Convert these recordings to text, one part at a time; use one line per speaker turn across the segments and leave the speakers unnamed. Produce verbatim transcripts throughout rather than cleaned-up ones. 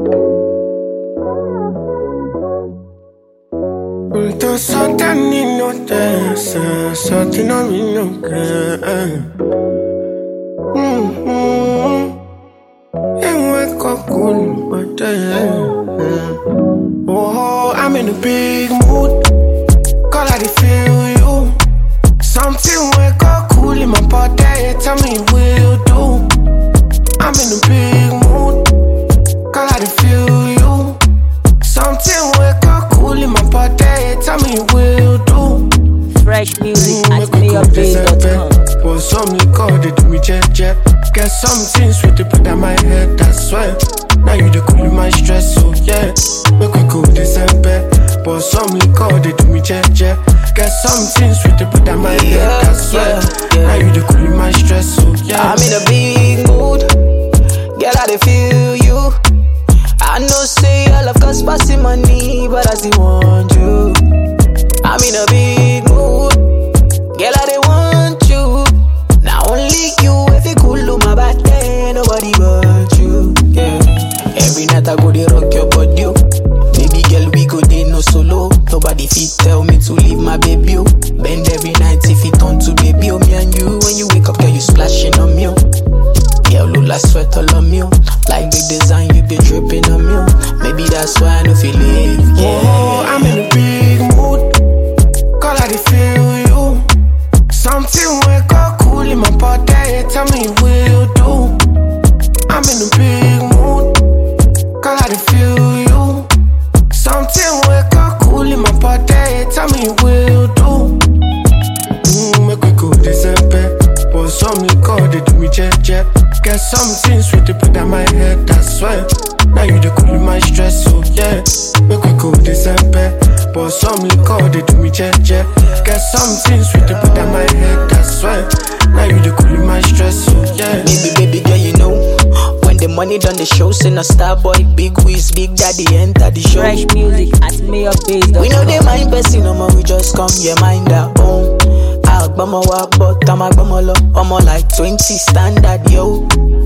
Don't something in no dance, something on me no good. Mm-hmm. And wake up cool, but oh, I'm in a big mood. Call I feel you. Something wake up cool in my body. Tell me what you do. I'm in a big mood. Call I feel you. Something wake up cool in my body. Tell me what you do.
Fresh music mm, at me up dot com.
For some liquor, they do me jet jet. Get something sweet to put on my head, I swear. Now you the cool in my stress, so yeah. Make we go December. For some liquor, they do me jet jet. Get something sweet to put on my head, I swear. Yeah, yeah. Now you the cool in my stress, so yeah.
I'm in a big mood. Girl, I dey feel you. I know say I love cause passing money, but I still want you. I'm in a big mood. Girl, I dey want you. Now only you, if you cool to my body, nobody but you. Yeah. Every night I go dey rock your body. Baby girl, we go dey no solo. Nobody fit tell me to leave my baby. Bend every night if it turn to baby. Me and you, when you wake up, girl, you splashing on me. Girl, Lula sweat all on me. Like the design, you be dripping on me. Maybe that's why I don't feel it. Yeah.
Oh, I'm in a big mood. Call I feel you. Something wake up cool in my body. Tell me what you do. I'm in a big mood. Call I feel you. Something wake up cool in my body. Tell me what you do. Mm, make we go December. For some liquor, they do me jet jet. Get something sweet to put on my head, I swear. Now you the cool in my stress, so yeah. Make we go December. For some liquor, they do me jet jet. Get something sweet to put on my head, I swear. Now you the cool in my stress, so yeah.
Baby, baby girl, you know when the money done the show, send a star boy, big whiz, big daddy enter the show.
Fresh music at me up dot com.
We know they mind person, no more, we just come, yeah, mind our own. I'ma walk, but I'm a gummo I'm like twenty standard, yo.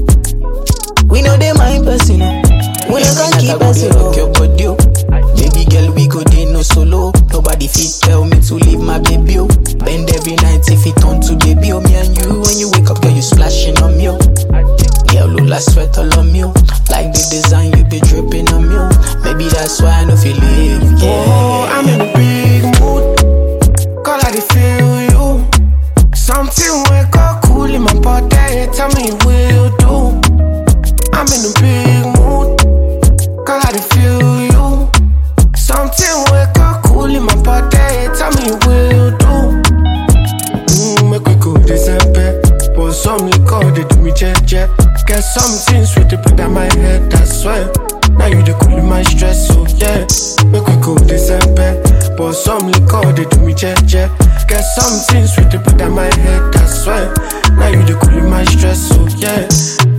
We know they mind person, we no can keep us rock your body. Baby girl, we go dey no solo. Nobody fit tell me to leave my baby. Bend every night if it turn to baby. Me and you, when you wake up, girl, you splashing on me. Girl, Lula sweat all on me. Like the design, you be dripping on me. Maybe that's why I no feel it. Yeah.
Oh, I'm in a big mood. Call I feel you. Something wake up cool in my body. Tell me what you do. I'm in a big mood. Call I feel you. Something wake up cool in my body. Tell me what you do. Mm, make we go December. For some liquor, they do me jet jet. Get something sweet to put on my head, I swear. Now you the cool in my stress, so yeah. Make we go December. For some liquor, they do me jet jet. Get something sweet to put on my head, I swear. Now you the cool in my stress, so yeah.